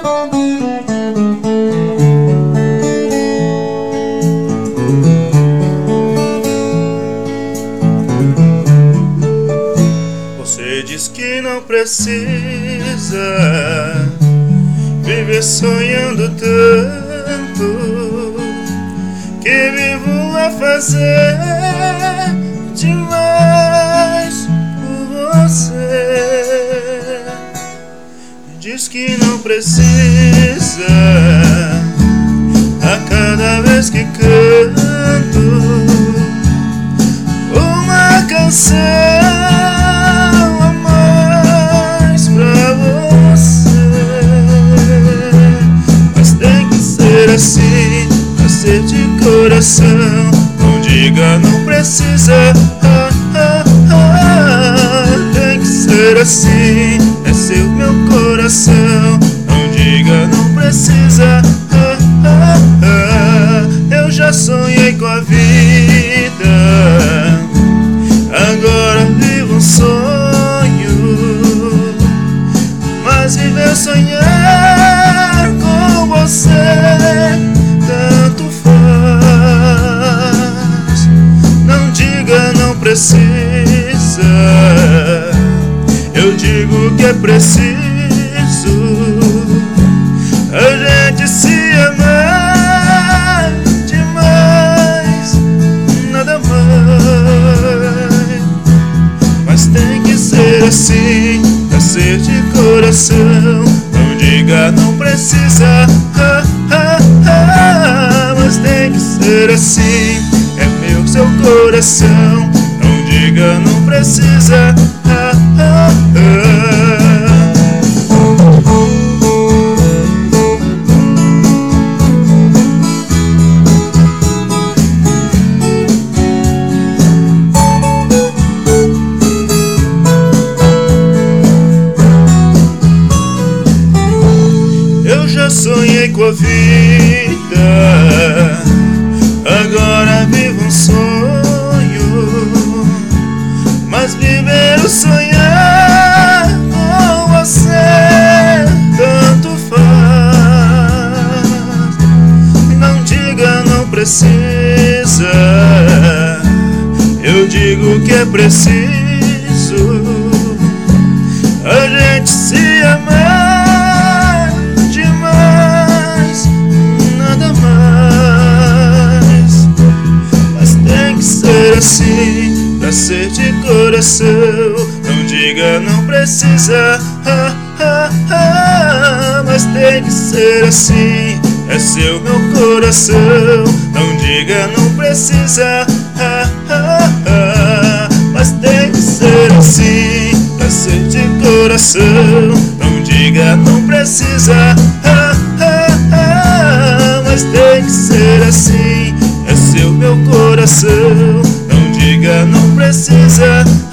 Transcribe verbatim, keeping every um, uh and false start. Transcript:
Você diz que não precisa viver sonhando tanto, que vivo a fazer demais por você. Diz que não precisa a cada vez que canto uma canção a mais pra você. Mas tem que ser assim, pra ser de coração. Não diga não precisa, ah, ah, ah. Tem que ser assim, é seu meu coração. Não diga não precisa, ah, ah, ah. Eu já sonhei com a vida, agora vivo um sonho. Mas viver sonhar com você tanto faz. Não diga não precisa, eu digo que é preciso a gente se amar demais, nada mais. Mas tem que ser assim, pra ser de coração. Não diga não precisa, ah, ah, ah. Mas tem que ser assim, é meu seu coração. Não diga não precisa, ah, ah, ah. Eu já sonhei com a vida, agora vivo um sonho. Mas viver ou sonhar com você tanto faz. Não diga não precisa, eu digo que é preciso a gente se amar demais, nada mais. Mas tem que ser assim, pra ser de coração. Não diga não precisa, ah, ah, ah. Mas tem que ser assim, é seu meu coração. Não diga não precisa, ah, ah, ah. Mas tem que ser assim, pra ser de coração. Não diga não precisa, ah, ah, ah. Mas tem que ser assim, é seu meu coração. Não diga não precisa,